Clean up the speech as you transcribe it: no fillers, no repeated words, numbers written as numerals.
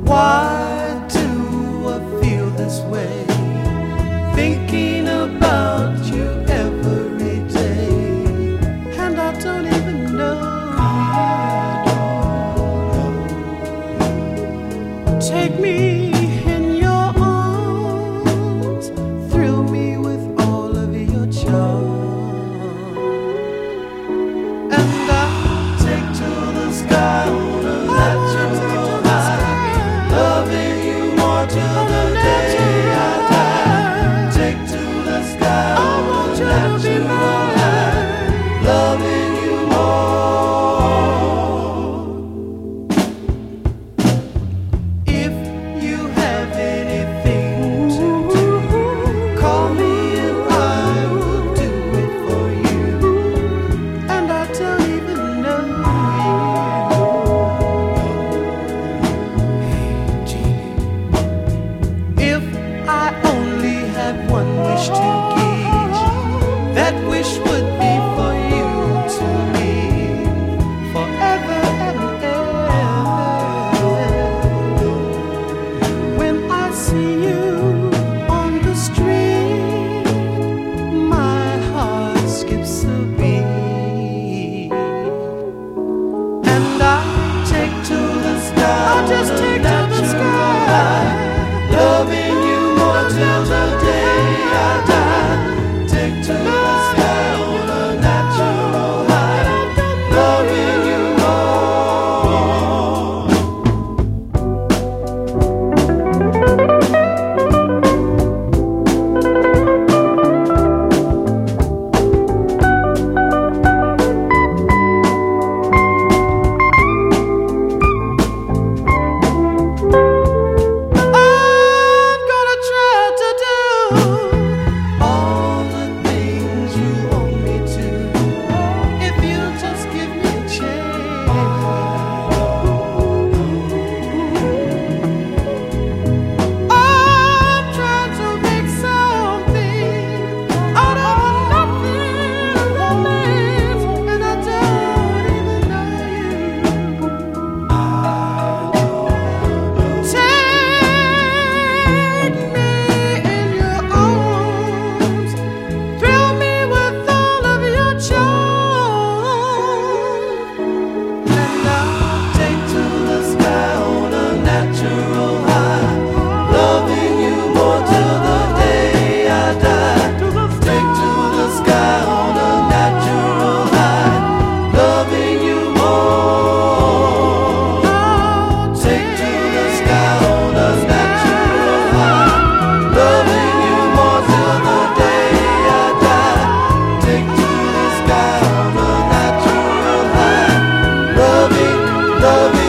Why do I feel this way? Thinking about you every day, and I don't even know. Take me in your arms, thrill me with all of your charm, and I'll take to the sky on a natural high, loving you more till the day I die. Take to the sky on a natural high, loving you more. If you have anything to do, call me and I will do it for you, and I don't even know you. If I only had one wish to give, that wish would be for you to live forever and ever. When I see you on the street, my heart skips a beat, and I take to the sky. I'll just take to the sky, loving you more till the day I die. Take to the sky on a natural high, loving you I'm gonna try to do all the things you want me to, if you just give me a chance. I'm trying to make something out of nothing, romance, and I don't even know you. Take me in your arms, thrill me with all of your charm, and I'll take to the sky on a natural high, loving you more till the day I die. Take to the sky on a natural high, loving you more. Take to the sky on a natural high, loving you more till the day I die. Take to the sky on a natural high, loving